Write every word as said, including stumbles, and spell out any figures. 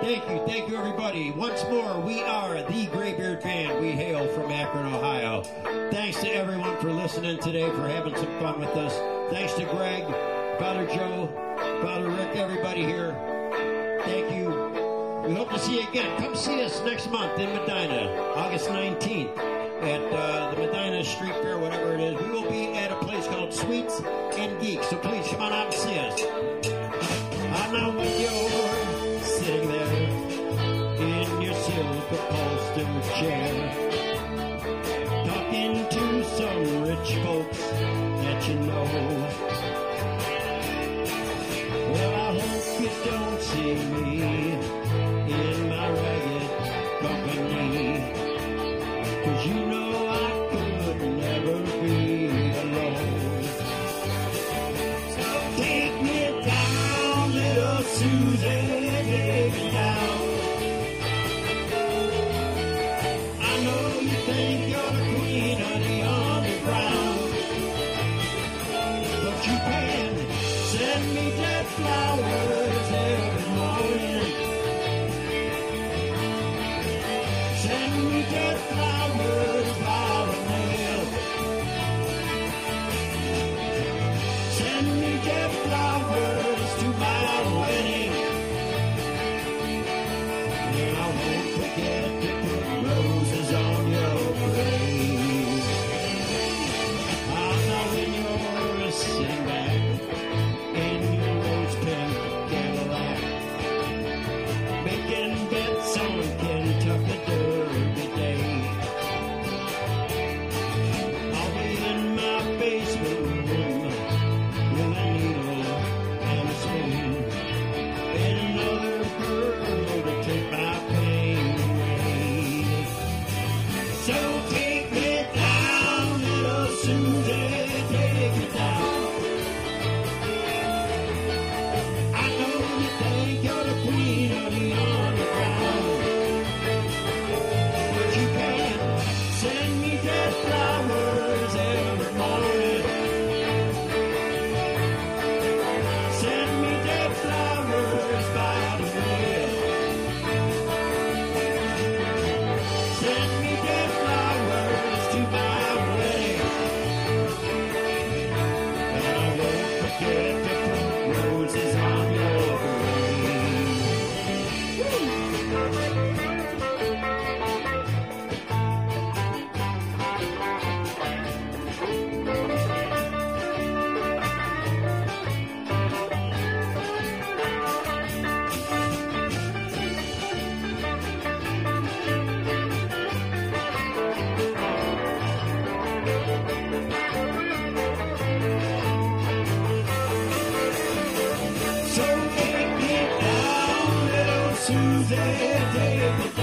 Thank you, thank you, everybody. Once more, we are the Graybeard Band. We hail from Akron, Ohio. Thanks to everyone for listening today, for having some fun with us. Thanks to Greg, Father Joe, Father Rick, everybody here. Thank you. We hope to see you again. Come see us next month in Medina, August nineteenth, at uh, the Medina Street Fair, whatever it is. We will be at a place called Sweets and Geeks, so please come on out and see us. I'm now with you, sitting there in your silver upholstered chair, talking to some rich folks that you know. Well, I hope you don't see me in my ragged company, 'cause you know I could never be alone. So take me down, little Susie, take me down. I know you think you're the queen of the underground, but you can send me dead flowers every morning. Send me dead flowers by the mail. Send me dead flowers to my wedding. And I won't forget to put roses on your grave. I'm now in your sitting back in your rose pink Cadillac, making bets on Kentucky Derby Day. I'll be in my basement room with a needle and a spoon, and another girl to take my pain away. So take me down, little Susie, take me down. I know you think you're the queen of the underground, but you can send me dead flowers every morning. Send me dead flowers by the mail. Send me dead flowers to my wedding. And I won't forget to put roses on your grave. So take me down, little Susie, take me down.